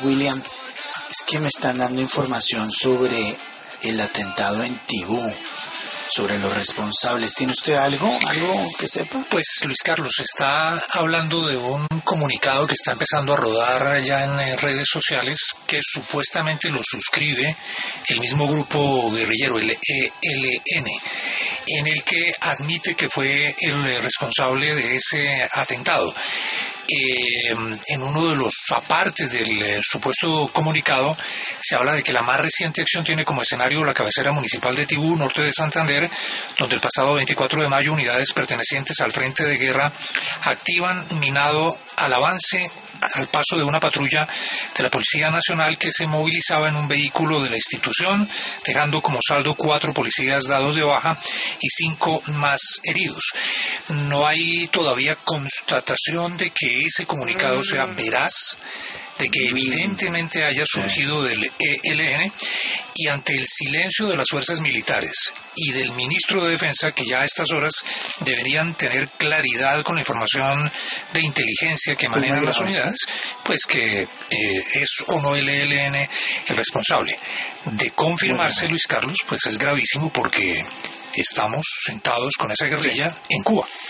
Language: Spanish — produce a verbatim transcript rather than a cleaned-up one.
William, es que me están dando información sobre el atentado en Tibú, sobre los responsables. ¿Tiene usted algo, algo que sepa? Pues Luis Carlos, está hablando de un comunicado que está empezando a rodar ya en eh, redes sociales, que supuestamente lo suscribe el mismo grupo guerrillero, el E L N, en el que admite que fue el responsable de ese atentado. Eh, en uno de los apartes del eh, supuesto comunicado se habla de que la más reciente acción tiene como escenario la cabecera municipal de Tibú, norte de Santander, donde el pasado veinticuatro de mayo unidades pertenecientes al Frente de Guerra activan minado al avance al paso de una patrulla de la Policía Nacional que se movilizaba en un vehículo de la institución, dejando como saldo cuatro policías dados de baja y cinco más heridos. No hay todavía constatación de que ese comunicado sea veraz, de que evidentemente haya surgido del E L N, y ante el silencio de las fuerzas militares y del ministro de Defensa, que ya a estas horas deberían tener claridad con la información de inteligencia que manejan las unidades, pues que eh, es o no el E L N el responsable. De confirmarse, Luis Carlos, pues es gravísimo, porque estamos sentados con esa guerrilla en Cuba.